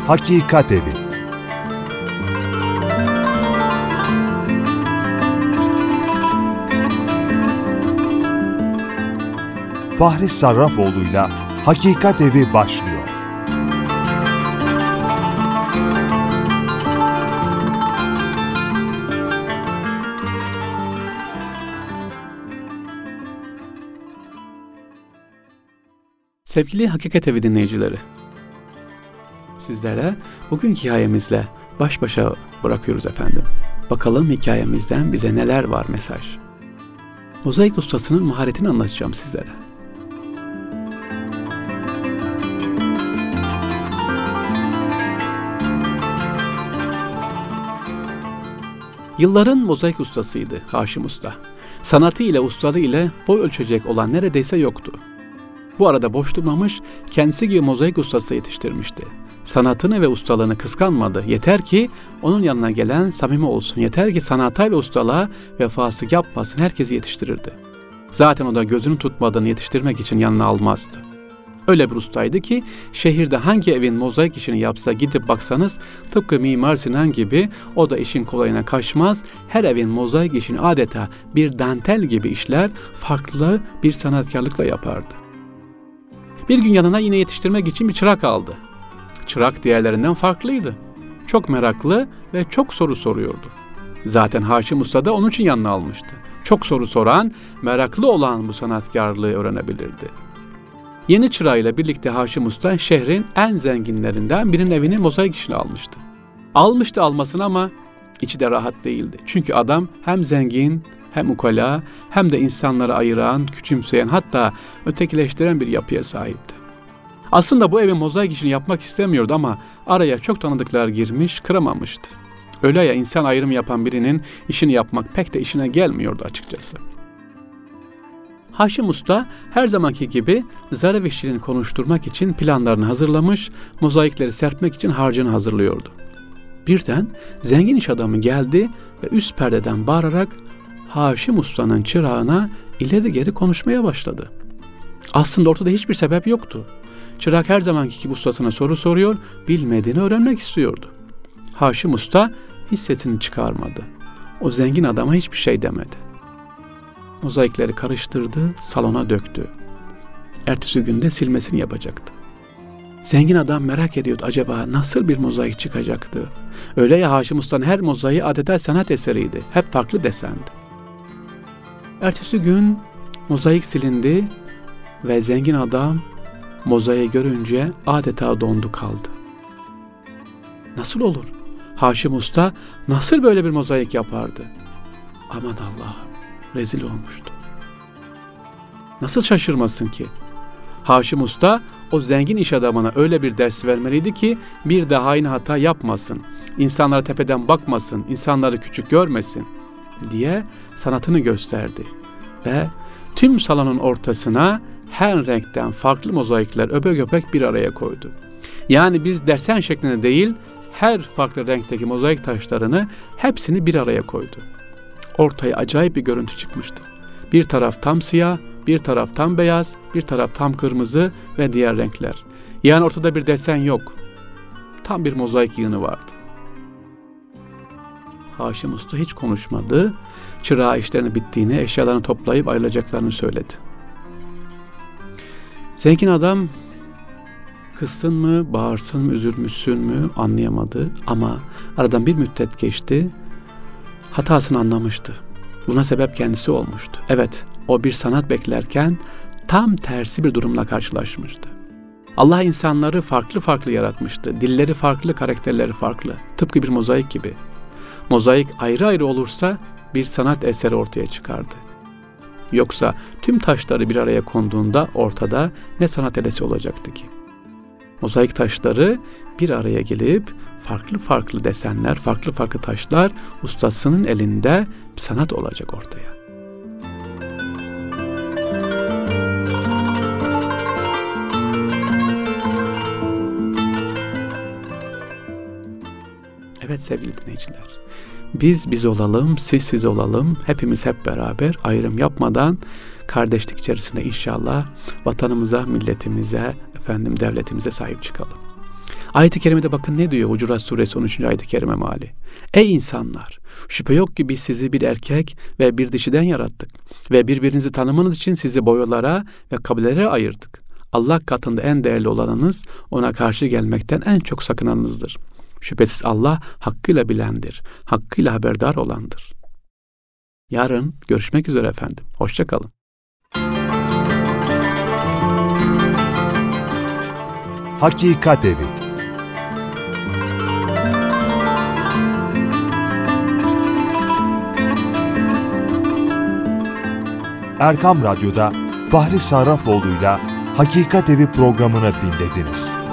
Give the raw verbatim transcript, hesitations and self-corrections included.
Hakikat Evi. Fahri Sarrafoğlu'yla Hakikat Evi başlıyor. Sevgili Hakikat Evi dinleyicileri, sizlere bugünkü hikayemizle baş başa bırakıyoruz efendim. Bakalım hikayemizden bize neler var mesaj. Mozaik ustasının maharetini anlatacağım sizlere. Yılların mozaik ustasıydı Haşim Usta. Sanatı ile ustalığı ile boy ölçecek olan neredeyse yoktu. Bu arada boş durmamış, kendisi gibi mozaik ustası yetiştirmişti. Sanatını ve ustalığını kıskanmadı. Yeter ki onun yanına gelen samimi olsun. Yeter ki sanata ve ustalığa vefası yapmasın. Herkesi yetiştirirdi. Zaten o da gözünü tutmadığını yetiştirmek için yanına almazdı. Öyle bir ustaydı ki şehirde hangi evin mozaik işini yapsa gidip baksanız tıpkı Mimar Sinan gibi o da işin kolayına kaçmaz. Her evin mozaik işini adeta bir dantel gibi işler, farklı bir sanatkarlıkla yapardı. Bir gün yanına yine yetiştirmek için bir çırak aldı. Çırak diğerlerinden farklıydı. Çok meraklı ve çok soru soruyordu. Zaten Haşim Usta da onun için yanına almıştı. Çok soru soran, meraklı olan bu sanatkarlığı öğrenebilirdi. Yeni çırağıyla birlikte Haşim Usta şehrin en zenginlerinden birinin evini mozaik işine almıştı. Almıştı almasını ama içi de rahat değildi. Çünkü adam hem zengin, hem ukala, hem de insanları ayıran, küçümseyen, hatta ötekileştiren bir yapıya sahipti. Aslında bu evin mozaik işini yapmak istemiyordu ama araya çok tanıdıklar girmiş, kıramamıştı. Öyle ya, insan ayrımı yapan birinin işini yapmak pek de işine gelmiyordu açıkçası. Haşim Usta her zamanki gibi zarif işçiliğini konuşturmak için planlarını hazırlamış, mozaikleri serpmek için harcını hazırlıyordu. Birden zengin iş adamı geldi ve üst perdeden bağırarak Haşim Usta'nın çırağına ileri geri konuşmaya başladı. Aslında ortada hiçbir sebep yoktu. Çırak her zamanki gibi ustasına soru soruyor, bilmediğini öğrenmek istiyordu. Haşim Usta hiç sesini çıkarmadı. O zengin adama hiçbir şey demedi. Mozaikleri karıştırdı, salona döktü. Ertesi günde silmesini yapacaktı. Zengin adam merak ediyordu, acaba nasıl bir mozaik çıkacaktı? Öyle ya, Haşim Usta'nın her mozaiği adeta sanat eseriydi. Hep farklı desendi. Ertesi gün mozaik silindi ve zengin adam mozaiği görünce adeta dondu kaldı. Nasıl olur? Haşim Usta nasıl böyle bir mozaik yapardı? Aman Allah'ım, rezil olmuştu. Nasıl şaşırmasın ki? Haşim Usta o zengin iş adamına öyle bir ders vermeliydi ki bir daha aynı hata yapmasın, insanlara tepeden bakmasın, insanları küçük görmesin diye sanatını gösterdi. Ve tüm salonun ortasına her renkten farklı mozaikler öbek öbek bir araya koydu. Yani bir desen şeklinde değil, her farklı renkteki mozaik taşlarını hepsini bir araya koydu. Ortaya acayip bir görüntü çıkmıştı. Bir taraf tam siyah, bir taraf tam beyaz, bir taraf tam kırmızı ve diğer renkler. Yani ortada bir desen yok. Tam bir mozaik yığını vardı. Haşim Usta hiç konuşmadı. Çırağı işlerinin bittiğini, eşyalarını toplayıp ayrılacaklarını söyledi. Zengin adam kızsın mı, bağırsın mı, üzülmüşsün mü anlayamadı. Ama aradan bir müddet geçti. Hatasını anlamıştı. Buna sebep kendisi olmuştu. Evet, o bir sanat beklerken tam tersi bir durumla karşılaşmıştı. Allah insanları farklı farklı yaratmıştı. Dilleri farklı, karakterleri farklı. Tıpkı bir mozaik gibi. Mozaik ayrı ayrı olursa bir sanat eseri ortaya çıkardı. Yoksa tüm taşları bir araya konduğunda ortada ne sanat eseri olacaktı ki? Mozaik taşları bir araya gelip farklı farklı desenler, farklı farklı taşlar ustasının elinde bir sanat olacak ortaya. Evet sevgili dinleyiciler, biz biz olalım, siz siz olalım, hepimiz hep beraber ayrım yapmadan kardeşlik içerisinde inşallah vatanımıza, milletimize, efendim devletimize sahip çıkalım. Ayet-i kerimede bakın ne diyor Hucurat Suresi on üçüncü ayet-i kerime meali. Ey insanlar! Şüphe yok ki biz sizi bir erkek ve bir dişiden yarattık ve birbirinizi tanımanız için sizi boylara ve kabilelere ayırdık. Allah katında en değerli olanınız, ona karşı gelmekten en çok sakınanınızdır. Şüphesiz Allah hakkıyla bilendir, hakkıyla haberdar olandır. Yarın görüşmek üzere efendim. Hoşça kalın. Hakikat Evi. Erkam Radyo'da Fahri Sarrafoğlu'yla Hakikat Evi programını dinlediniz.